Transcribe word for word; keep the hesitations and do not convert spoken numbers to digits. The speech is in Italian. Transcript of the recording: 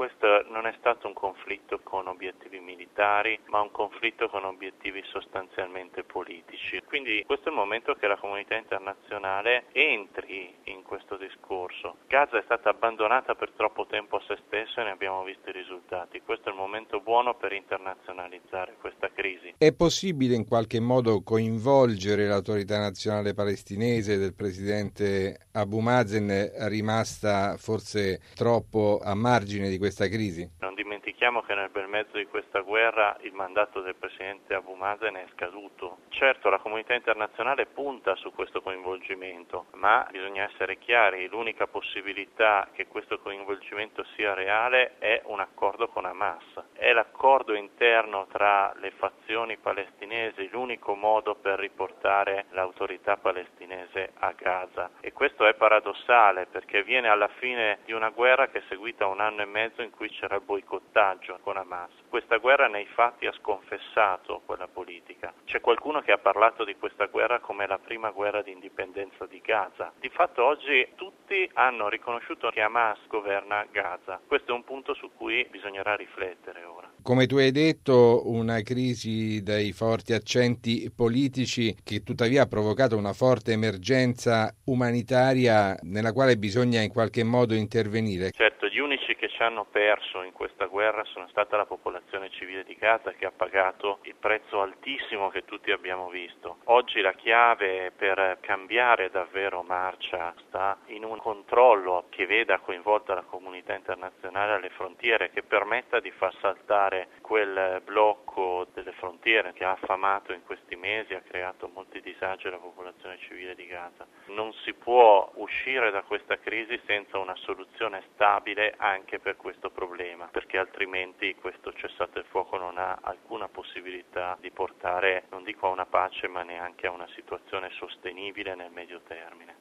Questo non è stato un conflitto con obiettivi militari, ma un conflitto con obiettivi sostanzialmente politici. Quindi questo è il momento che la comunità internazionale entri in questo discorso. Gaza è stata abbandonata per troppo tempo a se stessa e ne abbiamo visto i risultati. Questo è il momento buono per internazionalizzare questa crisi. È possibile in qualche modo coinvolgere l'autorità nazionale palestinese del presidente Abu Mazen, rimasta forse troppo a margine di questa crisi? Non dimentichiamo che nel bel mezzo di questa guerra il mandato del presidente Abu Mazen è scaduto. Certo, la comunità internazionale punta su questo coinvolgimento, ma bisogna essere chiari, l'unica possibilità che questo coinvolgimento sia reale è un accordo con Hamas. È l'accordo interno tra le fazioni palestinesi l'unico modo per riportare l'autorità palestinese a Gaza. E questo è paradossale perché avviene alla fine di una guerra che è seguita un anno e mezzo in cui c'era il boicottaggio con Hamas. Questa guerra nei fatti ha sconfessato quella politica. C'è qualcuno che ha parlato di questa guerra come la prima guerra di indipendenza di Gaza. Di fatto oggi tutti hanno riconosciuto che Hamas governa Gaza. Questo è un punto su cui bisognerà riflettere ora. Come tu hai detto, una crisi dai forti accenti politici che tuttavia ha provocato una forte emergenza umanitaria nella quale bisogna in qualche modo intervenire. Certo, gli unici che ci hanno perso in questa guerra sono stata la popolazione civile di Gaza che ha pagato il prezzo altissimo che tutti abbiamo visto. Oggi la chiave per cambiare davvero marcia sta in un controllo che veda coinvolta la comunità internazionale alle frontiere, che permetta di far saltare quel blocco delle frontiere che ha affamato in questi mesi, ha creato molti disagi alla popolazione civile di Gaza. Non si può uscire da questa crisi senza una soluzione stabile anche per questo problema, perché altrimenti questo cessate il fuoco non ha alcuna possibilità di portare, non dico a una pace, ma neanche a una situazione sostenibile nel medio termine.